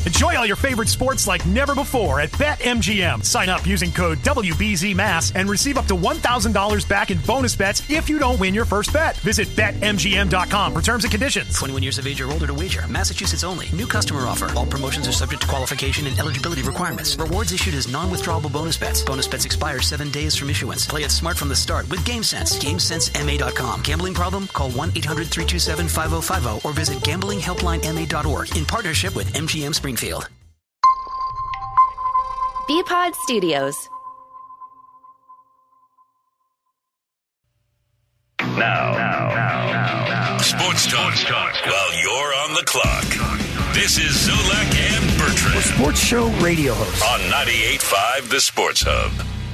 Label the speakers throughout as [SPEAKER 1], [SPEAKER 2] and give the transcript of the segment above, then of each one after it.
[SPEAKER 1] Enjoy all your favorite sports like never before at BetMGM. Sign up using code WBZMASS and receive up to $1,000 back in bonus bets if you don't win your first bet. Visit BetMGM.com for terms and conditions.
[SPEAKER 2] 21 years of age or older to wager. Massachusetts only. New customer offer. All promotions are subject to qualification and eligibility requirements. Rewards issued as non-withdrawable bonus bets. Bonus bets expire 7 days from issuance. Play it smart from the start with GameSense. GameSenseMA.com. Gambling problem? Call 1-800-327-5050 or visit gamblinghelplinema.org in partnership with MGM Springfield.
[SPEAKER 3] BPod Studios.
[SPEAKER 4] Now. Sports talk while you're on the clock. This is Zolak and Bertrand.
[SPEAKER 5] We're sports show radio hosts.
[SPEAKER 4] On 98.5 The Sports Hub.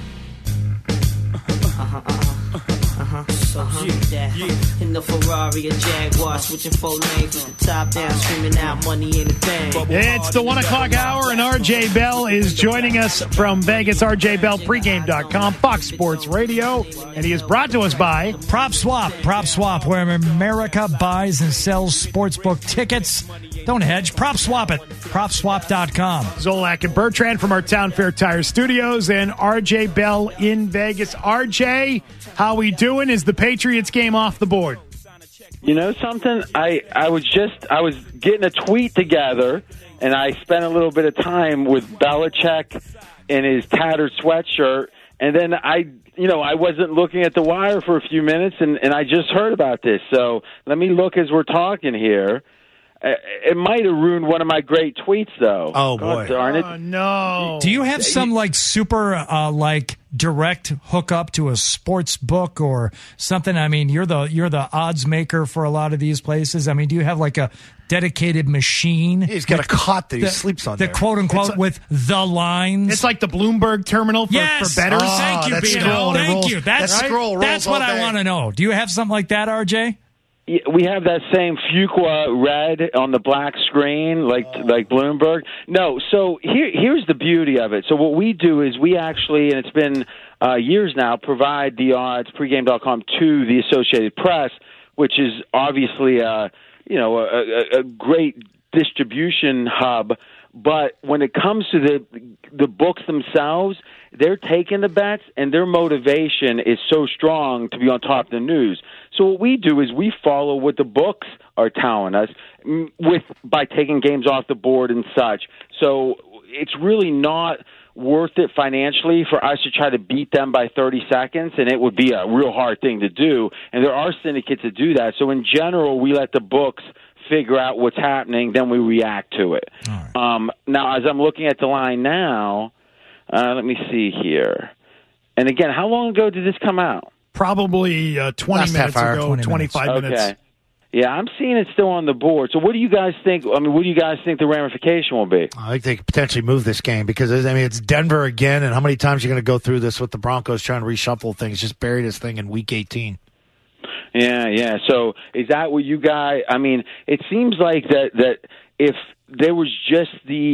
[SPEAKER 6] In the Ferrari or Jaguar, switching 4 lanes with the top down, screaming out money in the bank.
[SPEAKER 7] It's the 1 o'clock hour, and RJ Bell is joining us from Vegas. RJ Bell, pregame.com, Fox Sports Radio, and he is brought to us by
[SPEAKER 8] Prop Swap. Prop Swap, where America buys and sells sportsbook tickets. Don't hedge. Prop Swap it. PropSwap.com.
[SPEAKER 7] Zolak and Bertrand from our Town Fair Tire Studios, and RJ Bell in Vegas. RJ, how we doing? Is the Patriots game off the board?
[SPEAKER 9] You know something? I was getting a tweet together, and I spent a little bit of time with Belichick in his tattered sweatshirt, and then I wasn't looking at the wire for a few minutes, and I just heard about this. So let me look as we're talking here. It might have ruined one of my great tweets, though.
[SPEAKER 5] Oh, boy.
[SPEAKER 9] God darn it.
[SPEAKER 7] Oh, no.
[SPEAKER 8] Do you have some, super, direct hookup to a sports book or something? I mean, you're the odds maker for a lot of these places. I mean, do you have, a dedicated machine?
[SPEAKER 5] He's got a cot that he sleeps on there.
[SPEAKER 8] The quote-unquote with the lines?
[SPEAKER 7] It's like the Bloomberg terminal for bettors.
[SPEAKER 8] Thank you, Beto. Thank you.
[SPEAKER 5] That's
[SPEAKER 8] what I want to know. Do you have something like that, RJ?
[SPEAKER 9] We have that same Fuqua red on the black screen, like Bloomberg. No, so here's the beauty of it. So what we do is we actually, and it's been years now, provide the odds, pregame.com, to the Associated Press, which is obviously a great distribution hub. But when it comes to the books themselves, they're taking the bets, and their motivation is so strong to be on top of the news. So what we do is we follow what the books are telling us by taking games off the board and such. So it's really not worth it financially for us to try to beat them by 30 seconds, and it would be a real hard thing to do. And there are syndicates that do that. So in general, we let the books figure out what's happening, then we react to it. Right. Now, as I'm looking at the line now, let me see here. And again, how long ago did this come out?
[SPEAKER 7] Probably 20 minutes ago, 25 minutes.
[SPEAKER 9] Okay. Yeah, I'm seeing it still on the board. So what do you guys think? I mean, what do you guys think the ramification will be?
[SPEAKER 5] I think they could potentially move this game because, it's Denver again, and how many times are you going to go through this with the Broncos trying to reshuffle things, just bury this thing in Week 18?
[SPEAKER 9] Yeah. So is that what you guys? I mean, it seems like that if there was just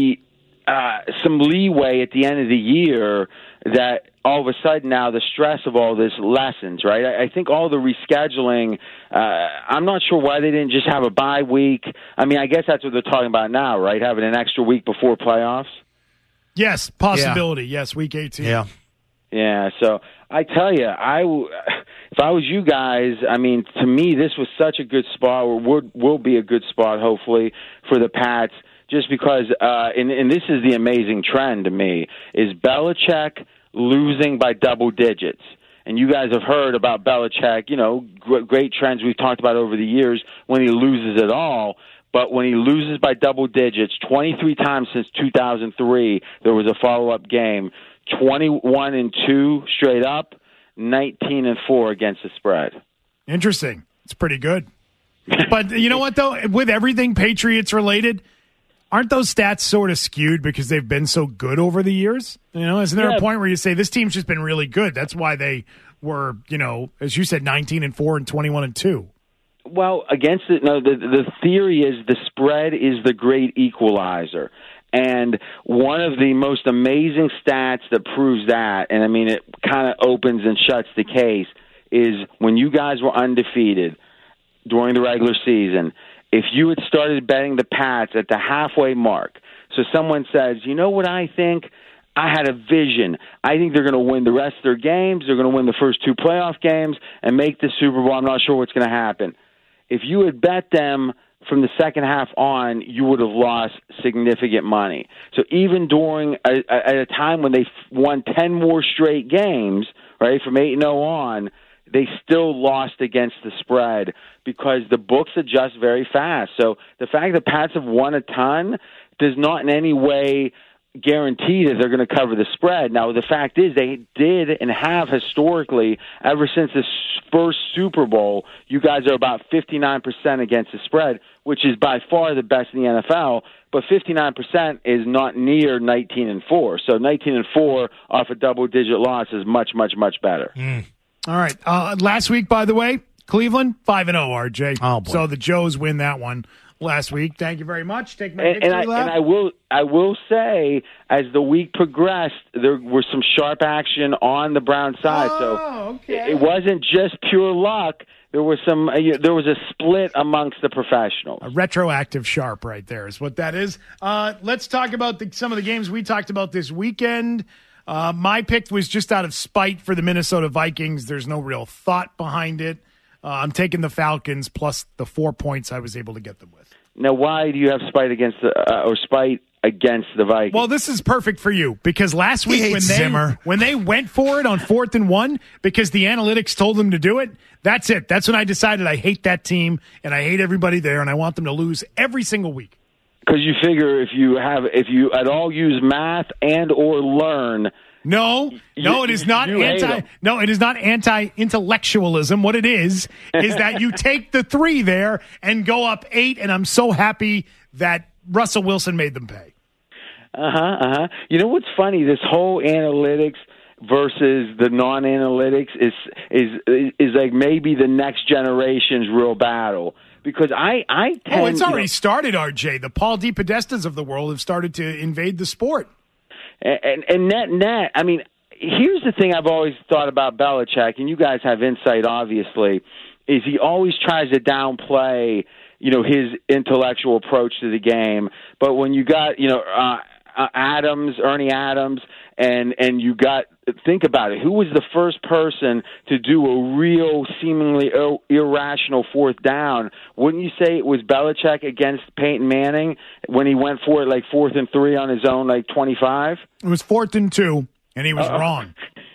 [SPEAKER 9] some leeway at the end of the year, that all of a sudden now the stress of all this lessens, right? I think all the rescheduling. I'm not sure why they didn't just have a bye week. I mean, I guess that's what they're talking about now, right? Having an extra week before playoffs.
[SPEAKER 7] Yes, possibility. Yeah. Yes, Week 18.
[SPEAKER 5] Yeah.
[SPEAKER 9] Yeah. So I tell you, if I was you guys, I mean, to me, this was such a good spot, or will be a good spot, hopefully, for the Pats, just because, and this is the amazing trend to me, is Belichick losing by double digits. And you guys have heard about Belichick, great trends we've talked about over the years when he loses at all. But when he loses by double digits, 23 times since 2003, there was a follow-up game, 21-2 straight up, 19-4 against the spread.
[SPEAKER 7] Interesting. It's pretty good. But you know what, though? With everything Patriots related, aren't those stats sort of skewed because they've been so good over the years? Isn't there a point where you say this team's just been really good? That's why they were, as you said, 19-4 and 21-2.
[SPEAKER 9] Well, against it, no. The theory is the spread is the great equalizer. And one of the most amazing stats that proves that, and I mean it kind of opens and shuts the case, is when you guys were undefeated during the regular season, if you had started betting the Pats at the halfway mark, So someone says, you know what I think? I had a vision. I think they're going to win the rest of their games. They're going to win the first 2 playoff games and make the Super Bowl. I'm not sure what's going to happen. If you had bet them from the second half on, you would have lost significant money. So even during at a time when they won 10 more straight games, right, from 8-0 on, they still lost against the spread because the books adjust very fast. So the fact that Pats have won a ton does not in any way guarantee that they're going to cover the spread. Now, the fact is they did and have historically, ever since the first Super Bowl, you guys are about 59% against the spread, which is by far the best in the NFL, but 59% is not near 19-4. So 19-4 off a double-digit loss is much, much, much better.
[SPEAKER 7] All right. Last week, by the way, Cleveland, 5-0, RJ.
[SPEAKER 5] Oh, boy.
[SPEAKER 7] So the Joes win that one last week. Thank you very much. Take my victory lap.
[SPEAKER 9] And I will say, as the week progressed, there was some sharp action on the Brown side.
[SPEAKER 7] Okay.
[SPEAKER 9] It wasn't just pure luck. There was a split amongst the professionals.
[SPEAKER 7] A retroactive sharp right there is what that is. Let's talk about some of the games we talked about this weekend. My pick was just out of spite for the Minnesota Vikings. There's no real thought behind it. I'm taking the Falcons plus the 4 points I was able to get them with.
[SPEAKER 9] Now, why do you have spite against the Vikings?
[SPEAKER 7] Well, this is perfect for you because last week when they went for it on 4th and 1 because the analytics told them to do it, that's it. That's when I decided I hate that team and I hate everybody there and I want them to lose every single week.
[SPEAKER 9] Because you figure if you at all use math and or learn.
[SPEAKER 7] No, it is not anti-intellectualism. What it is that you take the 3 there and go up 8, and I'm so happy that Russell Wilson made them pay.
[SPEAKER 9] You know what's funny? This whole analytics versus the non-analytics is like maybe the next generation's real battle. Because I tend
[SPEAKER 7] it's already started, RJ. The Paul DePodestas of the world have started to invade the sport.
[SPEAKER 9] And net, I mean, here's the thing I've always thought about Belichick, and you guys have insight, obviously, is he always tries to downplay, his intellectual approach to the game. But when you got, Ernie Adams, and you got, think about it, who was the first person to do a real seemingly irrational 4th down? Wouldn't you say it was Belichick against Peyton Manning when he went for it like 4th and 3 on his own, like 25?
[SPEAKER 7] It was 4th and 2, and he was wrong.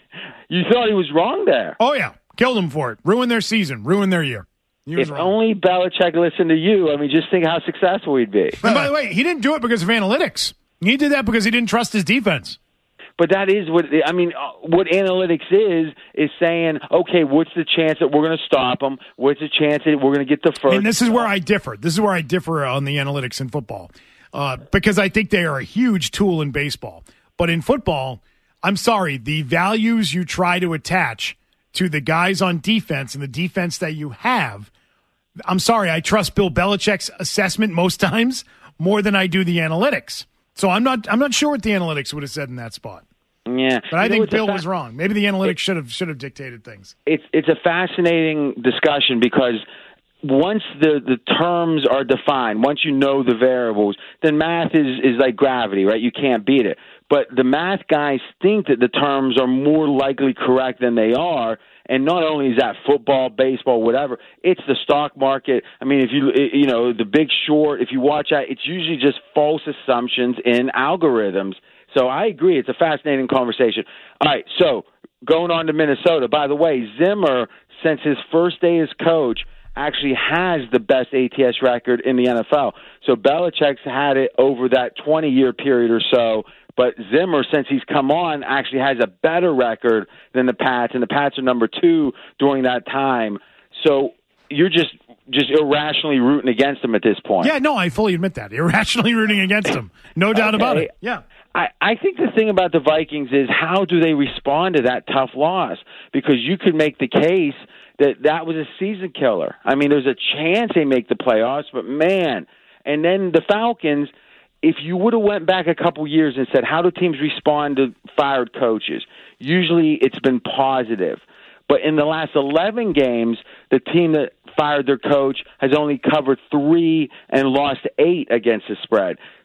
[SPEAKER 9] You thought he was wrong there?
[SPEAKER 7] Oh, yeah. Killed him for it. Ruined their season. Ruined their year.
[SPEAKER 9] If only Belichick listened to you, I mean, just think how successful he'd be.
[SPEAKER 7] And by the way, he didn't do it because of analytics. He did that because he didn't trust his defense.
[SPEAKER 9] But that is what analytics is saying, okay, what's the chance that we're going to stop them? What's the chance that we're going to get the first?
[SPEAKER 7] And this is where I differ. This is where I differ on the analytics in football because I think they are a huge tool in baseball. But in football, I'm sorry, the values you try to attach to the guys on defense and the defense that you have, I'm sorry, I trust Bill Belichick's assessment most times more than I do the analytics. So I'm not sure what the analytics would have said in that spot.
[SPEAKER 9] Yeah,
[SPEAKER 7] but I think Bill was wrong. Maybe the analytics should have dictated things.
[SPEAKER 9] It's a fascinating discussion because once the terms are defined, once you know the variables, then math is like gravity, right? You can't beat it. But the math guys think that the terms are more likely correct than they are. And not only is that football, baseball, whatever, it's the stock market. I mean, if the Big Short, if you watch that, it's usually just false assumptions in algorithms. So I agree. It's a fascinating conversation. All right, so going on to Minnesota. By the way, Zimmer, since his first day as coach, actually has the best ATS record in the NFL. So Belichick's had it over that 20-year period or so. But Zimmer, since he's come on, actually has a better record than the Pats, and the Pats are number 2 during that time. So you're just irrationally rooting against him at this point.
[SPEAKER 7] Yeah, no, I fully admit that. Irrationally rooting against him. No doubt about it. Yeah.
[SPEAKER 9] I think the thing about the Vikings is how do they respond to that tough loss? Because you could make the case that was a season killer. I mean, there's a chance they make the playoffs, but man. And then the Falcons, if you would have went back a couple years and said, how do teams respond to fired coaches? Usually it's been positive. But in the last 11 games, the team that fired their coach has only covered 3 and lost 8 against the spread.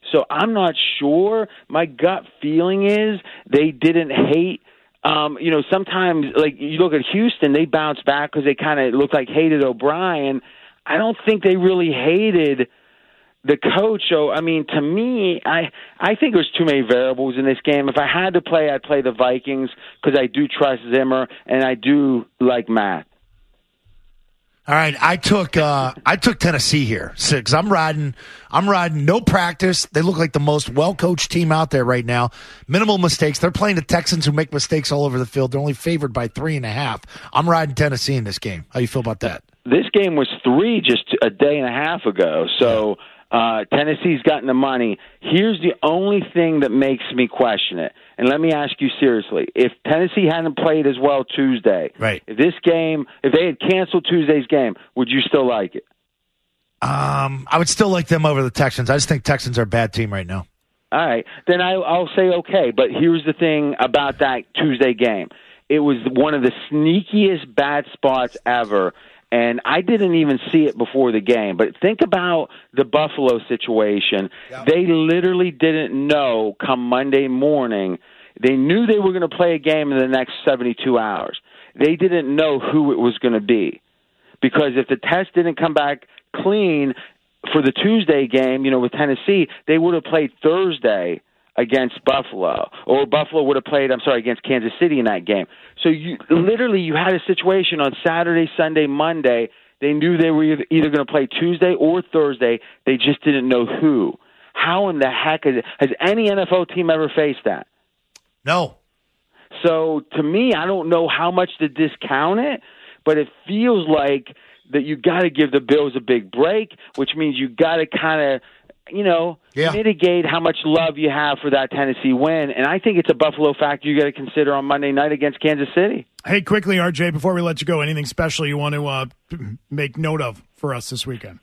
[SPEAKER 9] So I'm not sure. My gut feeling is they didn't hate. Sometimes, like, you look at Houston, they bounce back because they kind of look like hated O'Brien. I don't think they really hated the coach. So, I mean, to me, I think there's too many variables in this game. If I had to play, I'd play the Vikings because I do trust Zimmer and I do like Matt.
[SPEAKER 5] All right, I took Tennessee here because I'm riding no practice. They look like the most well-coached team out there right now. Minimal mistakes. They're playing the Texans who make mistakes all over the field. They're only favored by 3.5. I'm riding Tennessee in this game. How you feel about that?
[SPEAKER 9] This game was 3 just a day and a half ago, so Tennessee's gotten the money. Here's the only thing that makes me question it. And let me ask you seriously. If Tennessee hadn't played as well Tuesday,
[SPEAKER 5] right.
[SPEAKER 9] if they had canceled Tuesday's game, would you still like it?
[SPEAKER 5] I would still like them over the Texans. I just think Texans are a bad team right now.
[SPEAKER 9] All right. Then I'll say okay. But here's the thing about that Tuesday game. It was one of the sneakiest bad spots ever. And I didn't even see it before the game. But think about the Buffalo situation. Yep. They literally didn't know come Monday morning. They knew they were going to play a game in the next 72 hours. They didn't know who it was going to be. Because if the test didn't come back clean for the Tuesday game, with Tennessee, they would have played Thursday against Buffalo, or Buffalo would have played, against Kansas City in that game. So you had a situation on Saturday, Sunday, Monday. They knew they were either going to play Tuesday or Thursday. They just didn't know who. How in the heck has any NFL team ever faced that?
[SPEAKER 5] No.
[SPEAKER 9] So to me, I don't know how much to discount it, but it feels like that you got to give the Bills a big break, which means you got to kind of mitigate how much love you have for that Tennessee win. And I think it's a Buffalo factor you got to consider on Monday night against Kansas City.
[SPEAKER 7] Hey, quickly, RJ, before we let you go, anything special you want to make note of for us this weekend?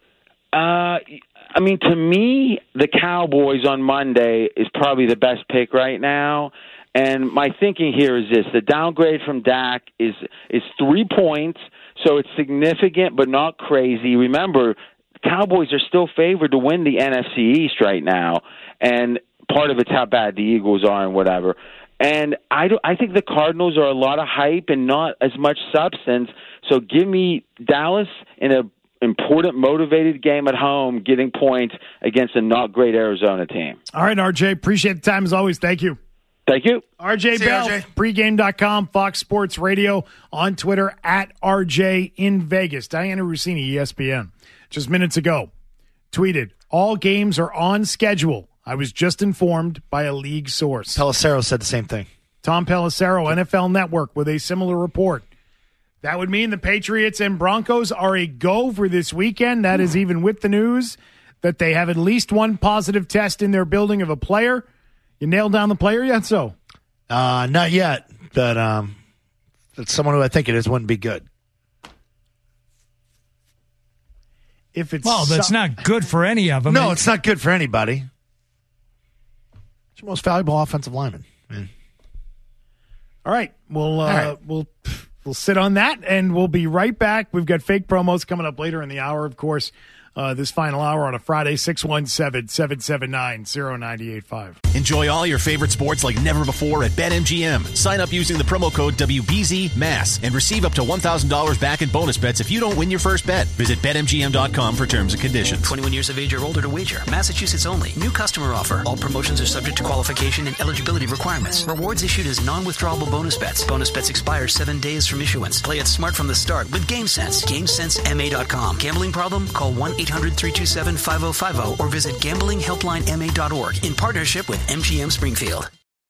[SPEAKER 9] To me, the Cowboys on Monday is probably the best pick right now. And my thinking here is this. The downgrade from Dak is 3 points, so it's significant but not crazy. Remember, Cowboys are still favored to win the NFC East right now, and part of it's how bad the Eagles are and whatever. And I think the Cardinals are a lot of hype and not as much substance. So give me Dallas in an important, motivated game at home, getting points against a not great Arizona team.
[SPEAKER 7] All right, RJ, appreciate the time as always. Thank you.
[SPEAKER 9] Thank you.
[SPEAKER 7] RJ Bell, pregame.com, Fox Sports Radio, on Twitter, @RJ in Vegas. Diana Rossini, ESPN. Just minutes ago, tweeted, all games are on schedule. I was just informed by a league source.
[SPEAKER 5] Pelissero said the same thing.
[SPEAKER 7] Tom Pelissero, NFL Network, with a similar report. That would mean the Patriots and Broncos are a go for this weekend. That is even with the news that they have at least one positive test in their building of a player. You nailed down the player yet, so?
[SPEAKER 5] Not yet, but it's someone who I think it is wouldn't be good.
[SPEAKER 8] That's not good for any of them.
[SPEAKER 5] No, it's not good for anybody. It's your most valuable offensive lineman. Man.
[SPEAKER 7] All right, we'll sit on that, and we'll be right back. We've got fake promos coming up later in the hour, of course. This final hour on a Friday, 617-779-0985.
[SPEAKER 10] Enjoy all your favorite sports like never before at BetMGM. Sign up using the promo code WBZMASS and receive up to $1,000 back in bonus bets if you don't win your first bet. Visit BetMGM.com for terms and conditions.
[SPEAKER 2] 21 years of age or older to wager. Massachusetts only. New customer offer. All promotions are subject to qualification and eligibility requirements. Rewards issued as non-withdrawable bonus bets. Bonus bets expire 7 days from issuance. Play it smart from the start with GameSense. GameSenseMA.com. Gambling problem? Call 1-800-327-5050 or visit gamblinghelplinema.org in partnership with MGM Springfield.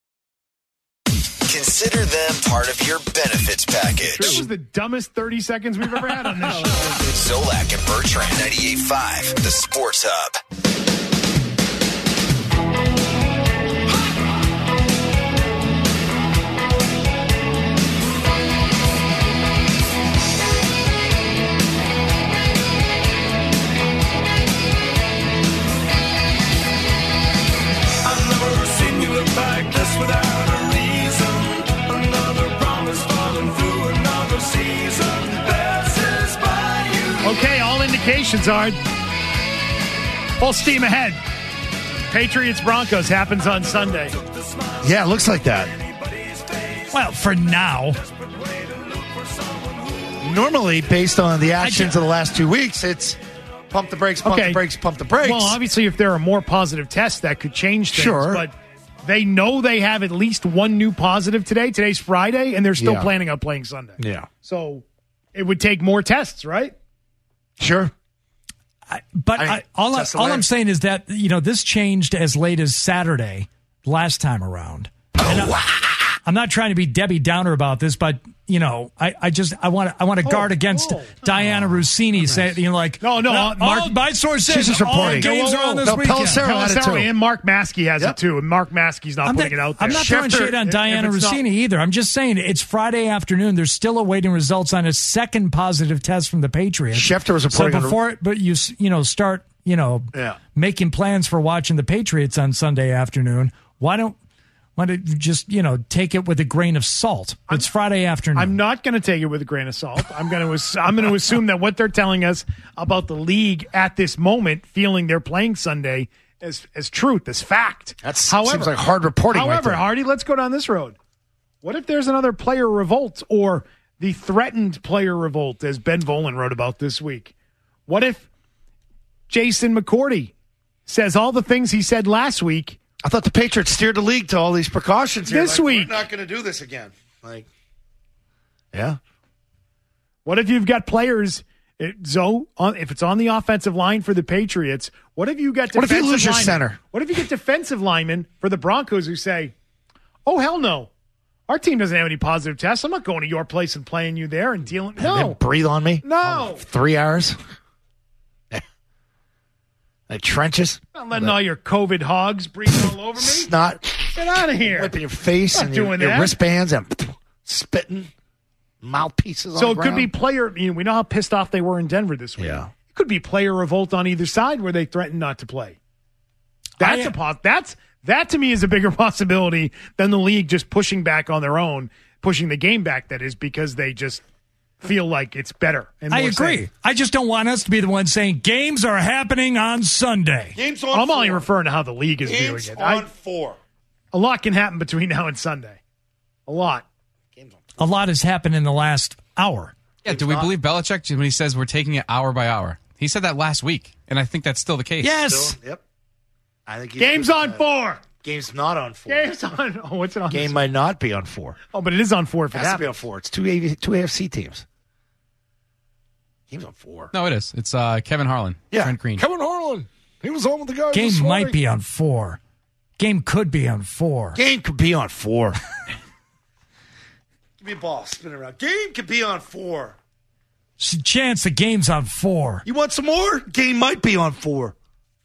[SPEAKER 11] Consider them part of your benefits package.
[SPEAKER 7] This was the dumbest 30 seconds we've ever had on this show.
[SPEAKER 11] Zolak and Bertrand, 98.5, the Sports Hub.
[SPEAKER 12] Like this without a reason, another promise falling through another season, passes by you.
[SPEAKER 7] Okay, all indications are full steam ahead Patriots-Broncos happens on Sunday.
[SPEAKER 5] Yeah, it looks like that.
[SPEAKER 8] Well, for now.
[SPEAKER 5] Normally, based on the actions of the last 2 weeks, it's pump the brakes, pump the brakes, pump the brakes.
[SPEAKER 7] Well, obviously, if there are more positive tests, that could change things.
[SPEAKER 5] Sure.
[SPEAKER 7] But they know they have at least one new positive today. Today's Friday, and they're still planning on playing Sunday.
[SPEAKER 5] Yeah.
[SPEAKER 7] So it would take more tests, right?
[SPEAKER 5] Sure.
[SPEAKER 8] All I'm saying is that, this changed as late as Saturday last time around. And I'm not trying to be Debbie Downer about this, but I want to guard against Diana Rossini saying Mark. My source says all games are on this weekend.
[SPEAKER 7] Pelissero and Mark Maskey has it too, and Mark Maskey's not putting it out there.
[SPEAKER 8] I'm not throwing shade on Diana Rossini either. I'm just saying it's Friday afternoon. They're still awaiting results on a second positive test from the Patriots.
[SPEAKER 5] Schefter was reporting
[SPEAKER 8] but you start making plans for watching the Patriots on Sunday afternoon. Why don't you just, take it with a grain of salt? It's Friday afternoon.
[SPEAKER 7] I'm not going to take it with a grain of salt. I'm going to assume that what they're telling us about the league at this moment, feeling they're playing Sunday, as truth, as fact.
[SPEAKER 5] Seems like hard reporting.
[SPEAKER 7] However,
[SPEAKER 5] right there.
[SPEAKER 7] Hardy, let's go down this road. What if there's another player revolt or the threatened player revolt, as Ben Volen wrote about this week? What if Jason McCourty says all the things he said last week?
[SPEAKER 5] I thought the Patriots steered the league to all these precautions here.
[SPEAKER 7] This week.
[SPEAKER 5] We're not going to do this again. Yeah.
[SPEAKER 7] What if you've got players, if it's on the offensive line for the Patriots, what if you got defensive
[SPEAKER 5] What if you lose your
[SPEAKER 7] linemen?
[SPEAKER 5] center?
[SPEAKER 7] What if you get defensive linemen for the Broncos who say, oh, hell no. Our team doesn't have any positive tests. I'm not going to your place and playing you there and dealing. No.
[SPEAKER 5] And then breathe on me?
[SPEAKER 7] No.
[SPEAKER 5] 3 hours? Trenches?
[SPEAKER 7] Not letting all your COVID hogs breathe all over me.
[SPEAKER 5] Snot.
[SPEAKER 7] Get out of here.
[SPEAKER 5] Wiping your face and your wristbands and spitting mouthpieces on
[SPEAKER 7] So
[SPEAKER 5] the
[SPEAKER 7] it
[SPEAKER 5] ground.
[SPEAKER 7] could be player. We know how pissed off they were in Denver this week.
[SPEAKER 5] Yeah.
[SPEAKER 7] It could be player revolt on either side where they threaten not to play. That to me is a bigger possibility than the league just pushing back on their own, pushing the game back, that is, because they just feel like it's better. And
[SPEAKER 8] I
[SPEAKER 7] more
[SPEAKER 8] agree.
[SPEAKER 7] safe.
[SPEAKER 8] I just don't want us to be the ones saying games are happening on Sunday.
[SPEAKER 5] Games on
[SPEAKER 7] I'm only
[SPEAKER 5] 4.
[SPEAKER 7] referring to how the league is
[SPEAKER 5] Games
[SPEAKER 7] viewing it.
[SPEAKER 5] on 4.
[SPEAKER 7] A lot can happen between now and Sunday. A lot.
[SPEAKER 8] A lot has happened in the last hour.
[SPEAKER 13] Yeah, do we believe Belichick when he says we're taking it hour by hour? He said that last week, and I think that's still the case.
[SPEAKER 8] Yes.
[SPEAKER 5] Yep. I think
[SPEAKER 7] Game's on 4.
[SPEAKER 5] Game's not on 4.
[SPEAKER 7] Game's on. Oh, what's it on?
[SPEAKER 5] Game might not be on 4.
[SPEAKER 7] Oh, but it is on 4 if it
[SPEAKER 5] It has to be on
[SPEAKER 7] happens.
[SPEAKER 5] 4. It's two AFC teams. Game's on 4.
[SPEAKER 13] No, it is. It's Kevin Harlan.
[SPEAKER 5] Yeah.
[SPEAKER 13] Trent Green.
[SPEAKER 5] Kevin Harlan. He was on with the guys.
[SPEAKER 8] Game
[SPEAKER 5] this morning.
[SPEAKER 8] might be on 4. Game could be on 4.
[SPEAKER 5] Game could be on 4. Give me a ball. Spin it around. Game could be on 4.
[SPEAKER 8] It's a chance the game's on 4.
[SPEAKER 5] You want some more? Game might be on 4.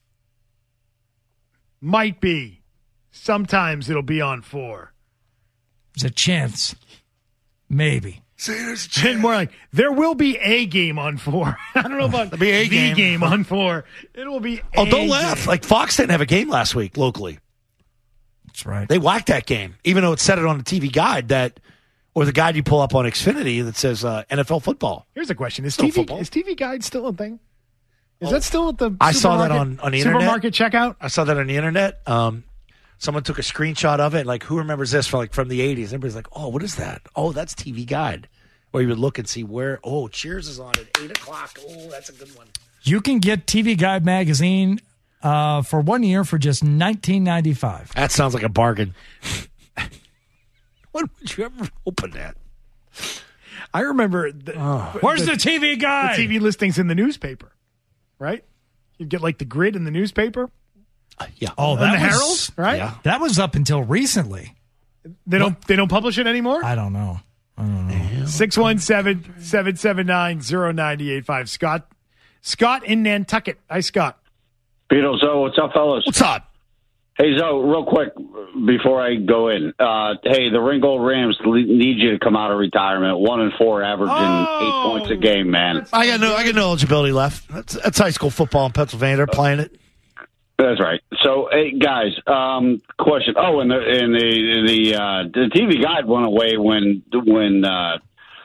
[SPEAKER 7] Might be. Sometimes it'll be on 4.
[SPEAKER 8] There's a chance. Maybe.
[SPEAKER 5] See, there's a
[SPEAKER 7] And
[SPEAKER 5] chance.
[SPEAKER 7] more like, there will be a game on 4. I don't know about
[SPEAKER 5] There'll be a
[SPEAKER 7] the
[SPEAKER 5] game.
[SPEAKER 7] on 4. It will be
[SPEAKER 5] Oh,
[SPEAKER 7] a
[SPEAKER 5] don't laugh.
[SPEAKER 7] game.
[SPEAKER 5] Like, Fox didn't have a game last week locally.
[SPEAKER 8] That's right.
[SPEAKER 5] They whacked that game, even though it said it on the TV guide or the guide you pull up on Xfinity that says NFL football.
[SPEAKER 7] Here's a question. Is
[SPEAKER 5] Still football.
[SPEAKER 7] TV Guide still a thing? Is that still at the
[SPEAKER 5] I saw that
[SPEAKER 7] supermarket-
[SPEAKER 5] on the internet.
[SPEAKER 7] supermarket checkout?
[SPEAKER 5] I saw that on the internet. Someone took a screenshot of it. Like, who remembers this from the 80s? Everybody's like, oh, what is that? Oh, that's TV Guide. Or you would look and see where, Cheers is on at 8 o'clock. Oh, that's a good one.
[SPEAKER 8] You can get TV Guide magazine for 1 year for just $19.95.
[SPEAKER 5] That sounds like a bargain. When would you ever open that?
[SPEAKER 7] I remember.
[SPEAKER 8] Where's the TV Guide?
[SPEAKER 7] The TV listings in the newspaper, right? You'd get like the grid in the newspaper.
[SPEAKER 5] Yeah.
[SPEAKER 8] Oh,
[SPEAKER 7] And
[SPEAKER 8] that
[SPEAKER 7] the
[SPEAKER 8] was,
[SPEAKER 7] Herald, right?
[SPEAKER 5] Yeah.
[SPEAKER 8] That was up until recently.
[SPEAKER 7] They don't publish it anymore?
[SPEAKER 8] I don't know.
[SPEAKER 7] 617-779-0985. Scott in Nantucket. Hi, Scott.
[SPEAKER 14] Beatles, what's up, fellas?
[SPEAKER 5] What's up?
[SPEAKER 14] Hey, Zoe, real quick before I go in. Hey, the Ringgold Rams need you to come out of retirement. 1-4, averaging 8 points a game, man.
[SPEAKER 5] I got no eligibility left. That's high school football in Pennsylvania. They're playing it.
[SPEAKER 14] That's right. So, hey, guys, question. Oh, and the TV Guide went away when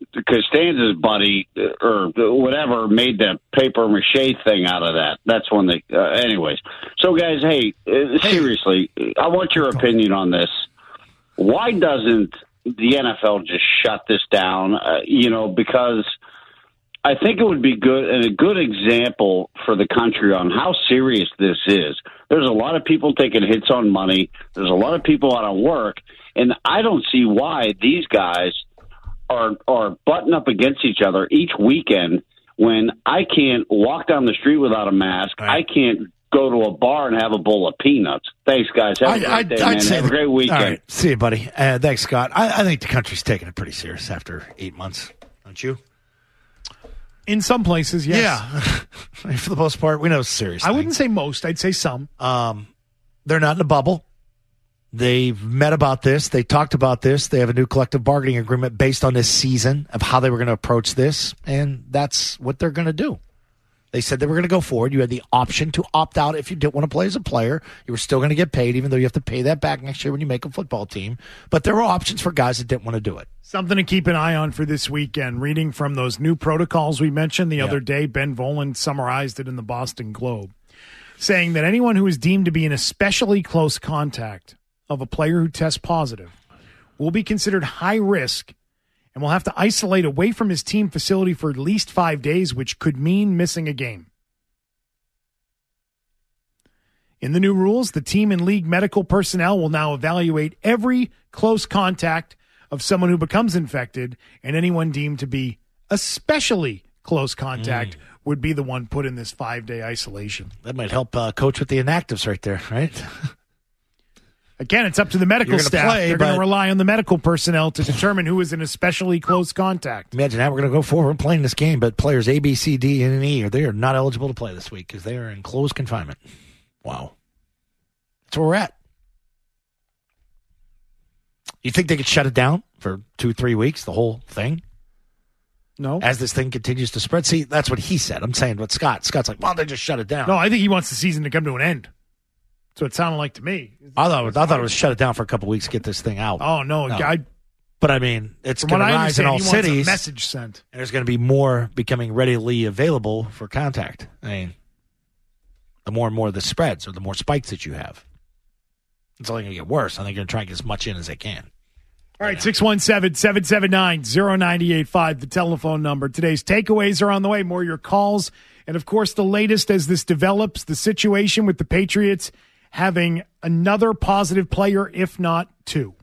[SPEAKER 14] Costanza's buddy or whatever made the paper mache thing out of that. That's when they. Anyways, so guys, hey, seriously, I want your opinion on this. Why doesn't the NFL just shut this down? Because I think it would be good and a good example for the country on how serious this is. There's a lot of people taking hits on money. There's a lot of people out of work, and I don't see why these guys are butting up against each other each weekend when I can't walk down the street without a mask. Right. I can't go to a bar and have a bowl of peanuts. Thanks, guys. Have a great day, man. Have a great weekend.
[SPEAKER 5] All right. See you, buddy. Thanks, Scott. I think the country's taking it pretty serious after 8 months. Don't you?
[SPEAKER 7] In some places, yes.
[SPEAKER 5] Yeah. For the most part, we know it's serious.
[SPEAKER 7] I wouldn't say most. I'd say some.
[SPEAKER 5] They're not in a bubble. They've met about this. They talked about this. They have a new collective bargaining agreement based on this season of how they were going to approach this, and that's what they're going to do. They said they were going to go forward. You had the option to opt out if you didn't want to play as a player. You were still going to get paid, even though you have to pay that back next year when you make a football team. But there were options for guys that didn't want to do it.
[SPEAKER 7] Something to keep an eye on for this weekend. Reading from those new protocols we mentioned the other day, Ben Volen summarized it in the Boston Globe, saying that anyone who is deemed to be in especially close contact of a player who tests positive will be considered high risk and will have to isolate away from his team facility for at least 5 days, which could mean missing a game. In the new rules, the team and league medical personnel will now evaluate every close contact of someone who becomes infected, and anyone deemed to be especially close contact would be the one put in this 5-day isolation.
[SPEAKER 5] That might help coach with the inactives right there, right?
[SPEAKER 7] Again, it's up to the medical staff. They're going to rely on the medical personnel to determine who is in especially close contact.
[SPEAKER 5] Imagine that. We're going to go forward playing this game, but players A, B, C, D, and E, they are not eligible to play this week because they are in closed confinement. Wow. That's where we're at. You think they could shut it down for 2-3 weeks, the whole thing?
[SPEAKER 7] No.
[SPEAKER 5] As this thing continues to spread? See, that's what he said. I'm saying what Scott's like, well, they just shut it down.
[SPEAKER 7] No, I think he wants the season to come to an end. So it sounded like to me.
[SPEAKER 5] I thought it was shut it down for a couple weeks, get this thing out.
[SPEAKER 7] Oh, no.
[SPEAKER 5] But I mean, it's going to rise in all cities.
[SPEAKER 7] Wants a message sent.
[SPEAKER 5] And there's going to be more becoming readily available for contact. I mean, the more and more this spreads or the more spikes that you have, it's only going to get worse. I think they're going to try and get as much in as they can.
[SPEAKER 7] All right, 617-779-0985, the telephone number. Today's takeaways are on the way. More of your calls. And, of course, the latest as this develops, the situation with the Patriots having another positive player, if not two.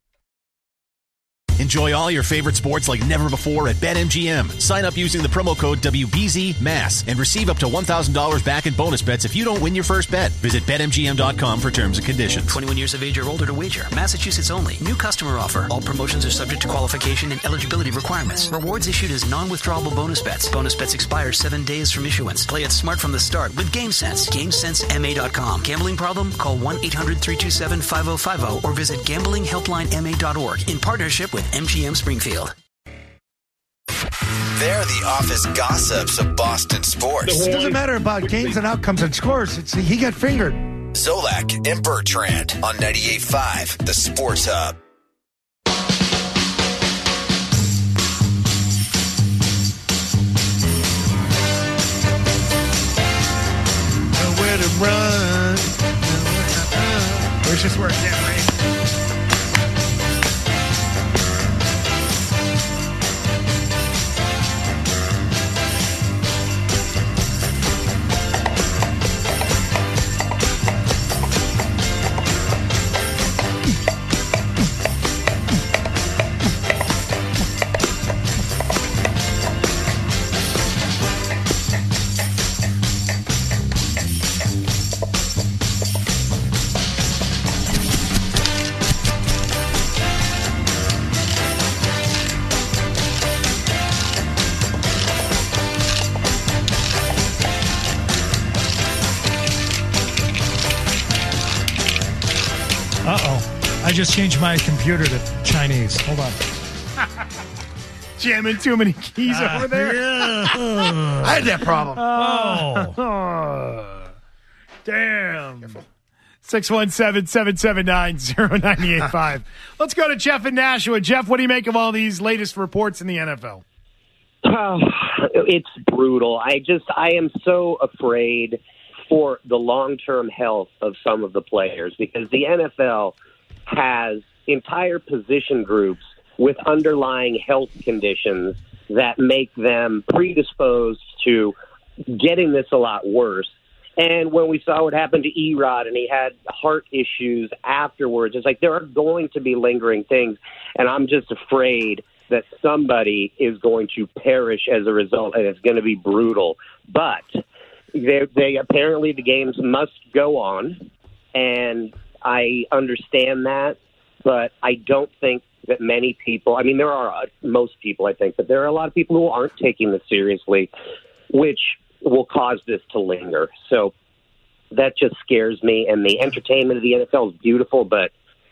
[SPEAKER 10] Enjoy all your favorite sports like never before at BetMGM. Sign up using the promo code WBZMASS and receive up to $1,000 back in bonus bets if you don't win your first bet. Visit BetMGM.com for terms and conditions.
[SPEAKER 2] 21 years of age or older to wager. Massachusetts only. New customer offer. All promotions are subject to qualification and eligibility requirements. Rewards issued as non-withdrawable bonus bets. Bonus bets expire 7 days from issuance. Play it smart from the start with GameSense. GameSenseMA.com. Gambling problem? Call 1-800-327-5050 or visit gamblinghelplinema.org in partnership with MGM Springfield.
[SPEAKER 11] They're the office gossips of Boston sports.
[SPEAKER 5] It doesn't matter about games and outcomes and scores. He got fingered.
[SPEAKER 11] Zolak and Bertrand on 98.5, the Sports Hub.
[SPEAKER 5] Nowhere to run.
[SPEAKER 7] Where's this where it can't rain?
[SPEAKER 8] I just changed my computer to Chinese. Hold on.
[SPEAKER 7] Jamming too many keys over there.
[SPEAKER 5] Yeah. I had that problem.
[SPEAKER 7] Oh. Damn. 617-779-0985. Let's go to Jeff in Nashua. Jeff, what do you make of all these latest reports in the NFL?
[SPEAKER 15] It's brutal. I am so afraid for the long-term health of some of the players because the NFL has entire position groups with underlying health conditions that make them predisposed to getting this a lot worse. And when we saw what happened to Erod and he had heart issues afterwards, it's like there are going to be lingering things. And I'm just afraid that somebody is going to perish as a result, and it's going to be brutal. But they apparently the games must go on, and I understand that, but I don't think that many people, I mean, there are most people, I think, but there are a lot of people who aren't taking this seriously, which will cause this to linger. So that just scares me, and the entertainment of the NFL is beautiful, but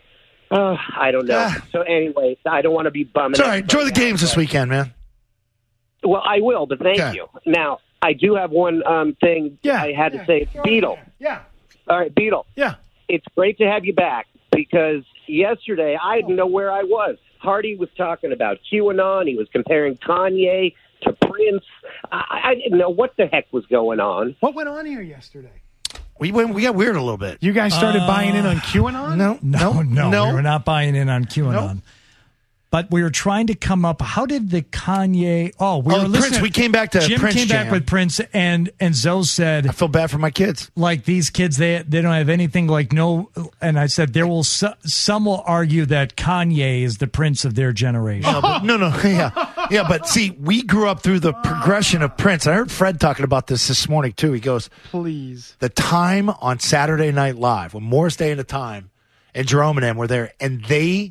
[SPEAKER 15] I don't know. So anyway, I don't want to be bumming.
[SPEAKER 5] It's all right. Enjoy the games this weekend, man.
[SPEAKER 15] Well, I will, but thank you. Now, I do have one thing I had to say. Beetle.
[SPEAKER 7] Yeah.
[SPEAKER 15] All right, Beetle.
[SPEAKER 7] Yeah.
[SPEAKER 15] It's great to have you back because yesterday I didn't know where I was. Hardy was talking about QAnon. He was comparing Kanye to Prince. I didn't know what the heck was going on.
[SPEAKER 7] What went on here yesterday?
[SPEAKER 5] We got weird a little bit.
[SPEAKER 7] You guys started buying in on QAnon?
[SPEAKER 8] No. We were not buying in on QAnon.
[SPEAKER 7] Nope.
[SPEAKER 8] But we were trying to come up. How did the Kanye? We were listening.
[SPEAKER 5] Prince. We came back to
[SPEAKER 8] Jim
[SPEAKER 5] Prince
[SPEAKER 8] came back
[SPEAKER 5] Jam.
[SPEAKER 8] with Prince, and Zoe said,
[SPEAKER 5] "I feel bad for my kids.
[SPEAKER 8] Like these kids, they don't have anything. Like no." And I said, "There will some will argue that Kanye is the Prince of their generation."
[SPEAKER 5] Yeah. But see, we grew up through the progression of Prince. I heard Fred talking about this morning too. He goes,
[SPEAKER 7] "Please."
[SPEAKER 5] The time on Saturday Night Live when Morris Day and the Time and Jerome and them were there, and they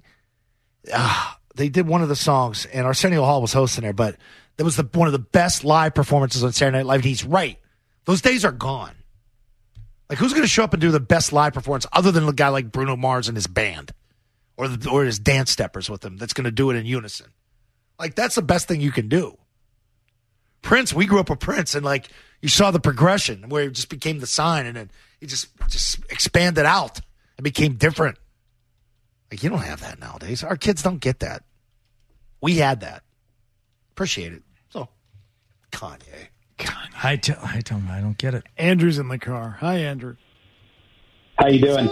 [SPEAKER 5] did one of the songs, and Arsenio Hall was hosting there, but that was one of the best live performances on Saturday Night Live. And he's right. Those days are gone. Like, who's going to show up and do the best live performance other than a guy like Bruno Mars and his band or his dance steppers with him that's going to do it in unison? Like, that's the best thing you can do. Prince, we grew up with Prince, and, like, you saw the progression where it just became the sign, and then he just expanded out and became different. Like, you don't have that nowadays. Our kids don't get that. We had that. Appreciate it. So, Kanye.
[SPEAKER 8] I don't get it.
[SPEAKER 7] Andrew's in the car. Hi, Andrew.
[SPEAKER 16] How you doing?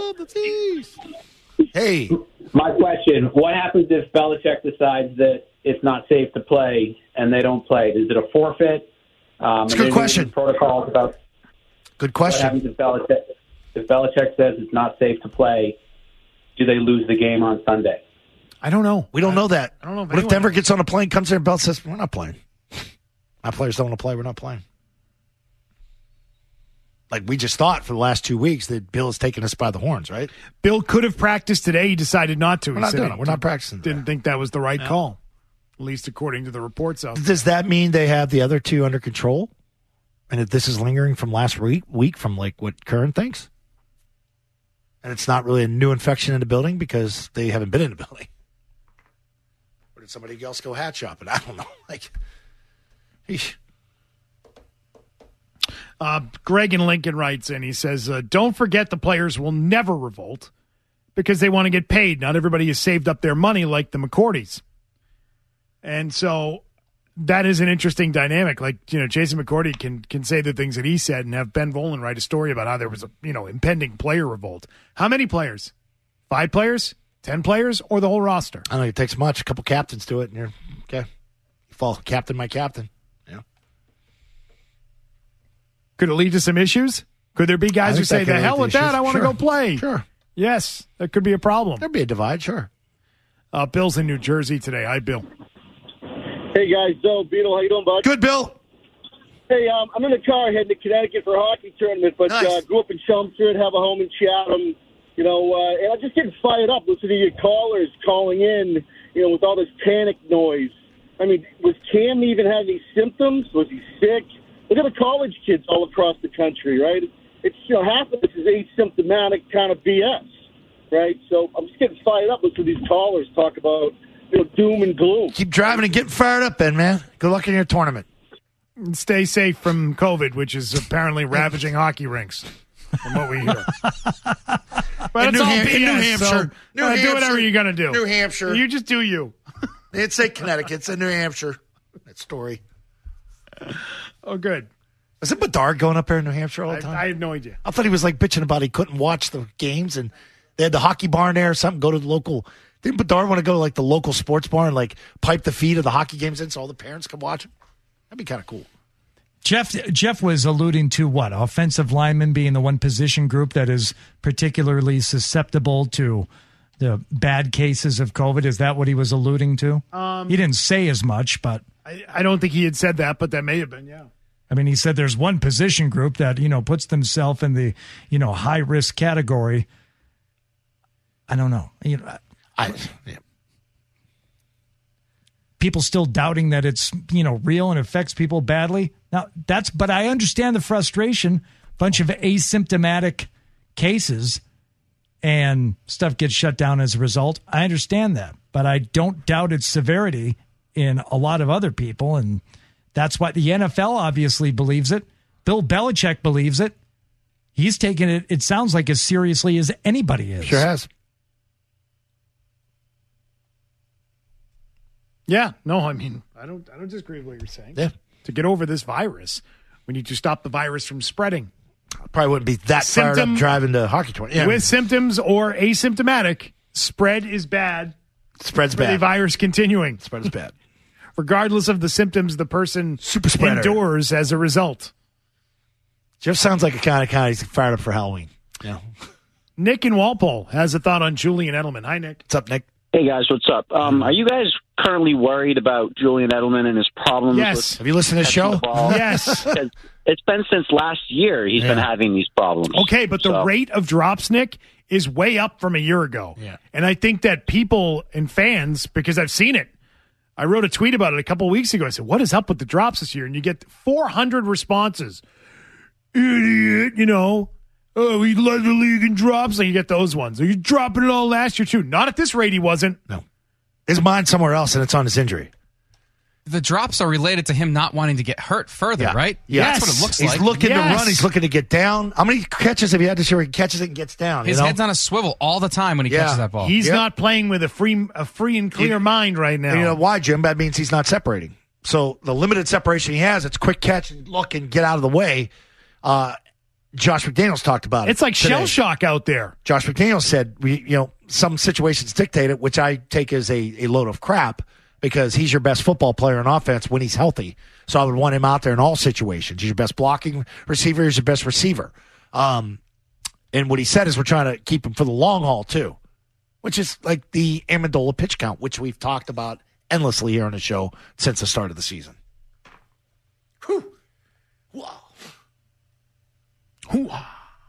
[SPEAKER 5] Hey.
[SPEAKER 16] My question, what happens if Belichick decides that it's not safe to play and they don't play? Is it a forfeit?
[SPEAKER 5] It's a good question.
[SPEAKER 16] Protocols about
[SPEAKER 5] good question.
[SPEAKER 16] What happens if Belichick says it's not safe to play? Do they lose the game on Sunday?
[SPEAKER 7] I don't know.
[SPEAKER 5] We don't know that.
[SPEAKER 7] I don't know.
[SPEAKER 5] What if Denver gets on a plane, comes there, and Bell says, "We're not playing. My players don't want to play. We're not playing." Like we just thought for the last 2 weeks that Bill is taking us by the horns, right?
[SPEAKER 7] Bill could have practiced today. He decided not to.
[SPEAKER 5] We're not doing it. We're not practicing.
[SPEAKER 7] Didn't think that was the right call, at least according to the reports out there.
[SPEAKER 5] Does that mean they have the other two under control? And if this is lingering from last week from like what Curran thinks? And it's not really a new infection in the building because they haven't been in the building. Or did somebody else go hat shopping? I don't know. Like, eesh.
[SPEAKER 7] Greg in Lincoln writes in, he says, don't forget the players will never revolt because they want to get paid. Not everybody has saved up their money like the McCourtys. And so that is an interesting dynamic. Like, Jason McCourty can say the things that he said and have Ben Volen write a story about how there was a, impending player revolt. How many players? 5 players? 10 players? Or the whole roster?
[SPEAKER 5] I don't think it takes much. A couple captains do it, and you're okay. You fall captain, my captain. Yeah.
[SPEAKER 7] Could it lead to some issues? Could there be guys who say, the hell with that, I want to go play?
[SPEAKER 5] Sure.
[SPEAKER 7] Yes, that could be a problem.
[SPEAKER 5] There'd be a divide, sure.
[SPEAKER 7] Bill's in New Jersey today. Hi, Bill.
[SPEAKER 17] Hey, guys. So, Beetle, how you doing, bud?
[SPEAKER 5] Good, Bill.
[SPEAKER 17] Hey, I'm in the car heading to Connecticut for a hockey tournament, but grew up in Chelmsford, have a home in Chatham, and I'm just getting fired up listening to your callers calling in, with all this panic noise. I mean, was Cam even have any symptoms? Was he sick? Look at the college kids all across the country, right? It's, half of this is asymptomatic kind of BS, right? So I'm just getting fired up listening to these callers talk about, doom and gloom.
[SPEAKER 5] Keep driving and getting fired up, Ben, man. Good luck in your tournament.
[SPEAKER 7] And stay safe from COVID, which is apparently ravaging hockey rinks. from what we hear. But
[SPEAKER 5] In
[SPEAKER 7] it's all BS,
[SPEAKER 5] New Hampshire.
[SPEAKER 7] so,
[SPEAKER 5] New Hampshire.
[SPEAKER 7] do whatever you're going to do.
[SPEAKER 5] New Hampshire.
[SPEAKER 7] You just do you.
[SPEAKER 5] It's a Connecticut. It's a New Hampshire. That story.
[SPEAKER 7] Oh, good.
[SPEAKER 5] Was it Bedard going up there in New Hampshire all the time?
[SPEAKER 7] I have no idea.
[SPEAKER 5] I thought he was like bitching about he couldn't watch the games, and they had the hockey barn there or something. Go to the local. Didn't Bedard want to go to like the local sports bar and like pipe the feed of the hockey games in so all the parents could watch them? That'd be kind of cool.
[SPEAKER 8] Jeff was alluding to what? Offensive linemen being the one position group that is particularly susceptible to the bad cases of COVID. Is that what he was alluding to? He didn't say as much, but
[SPEAKER 7] I don't think he had said that, but that may have been, yeah.
[SPEAKER 8] I mean, he said there's one position group that, puts themselves in the, high risk category. I don't know. People still doubting that it's, real and affects people badly. Now but I understand the frustration. Bunch of asymptomatic cases and stuff gets shut down as a result. I understand that, but I don't doubt its severity in a lot of other people. And that's why the NFL obviously believes it. Bill Belichick believes it. He's taken it, it sounds like, as seriously as anybody is.
[SPEAKER 5] Sure has.
[SPEAKER 7] Yeah, no, I mean, I don't disagree with what you're saying.
[SPEAKER 5] Yeah.
[SPEAKER 7] To get over this virus, we need to stop the virus from spreading.
[SPEAKER 5] Probably wouldn't be that fired up driving to hockey tournament. Yeah.
[SPEAKER 7] With symptoms or asymptomatic, spread is bad.
[SPEAKER 5] Spread's
[SPEAKER 7] bad. The virus continuing.
[SPEAKER 5] Spread is bad.
[SPEAKER 7] Regardless of the symptoms the person
[SPEAKER 5] super spreader
[SPEAKER 7] endures as a result.
[SPEAKER 5] Jeff sounds like a kind of guy who's fired up for Halloween. Yeah.
[SPEAKER 7] Nick in Walpole has a thought on Julian Edelman. Hi, Nick.
[SPEAKER 5] What's up, Nick?
[SPEAKER 18] Hey, guys. What's up? Are you guys currently worried about Julian Edelman and his problems?
[SPEAKER 7] Yes.
[SPEAKER 5] Have you listened to the show?
[SPEAKER 7] Yes.
[SPEAKER 18] It's been since last year he's been having these problems.
[SPEAKER 7] Okay, but the rate of drops, Nick, is way up from a year ago.
[SPEAKER 5] Yeah.
[SPEAKER 7] And I think that people and fans, because I've seen it, I wrote a tweet about it a couple of weeks ago. I said, what is up with the drops this year? And you get 400 responses. Idiot, oh, he led the league in drops. And you get those ones. Are you dropping it all last year, too? Not at this rate, he wasn't.
[SPEAKER 5] No. His mind's somewhere else, and it's on his injury.
[SPEAKER 13] The drops are related to him not wanting to get hurt further, right?
[SPEAKER 5] Yeah.
[SPEAKER 13] That's what it looks
[SPEAKER 5] He's
[SPEAKER 13] like.
[SPEAKER 5] looking to run. He's looking to get down. How many catches have you had this year where he catches it and gets down?
[SPEAKER 13] His head's on a swivel all the time when he catches that ball.
[SPEAKER 7] He's not playing with a free and clear mind right now.
[SPEAKER 5] And you know why, Jim? That means he's not separating. So the limited separation he has, it's quick catch and look and get out of the way. Josh McDaniels talked about it.
[SPEAKER 7] It's like shell shock out there.
[SPEAKER 5] Josh McDaniels said, some situations dictate it, which I take as a load of crap because he's your best football player in offense when he's healthy. So I would want him out there in all situations. He's your best blocking receiver. He's your best receiver. And what he said is we're trying to keep him for the long haul, too, which is like the Amendola pitch count, which we've talked about endlessly here on the show since the start of the season. Whew. Wow. Hoo-ah.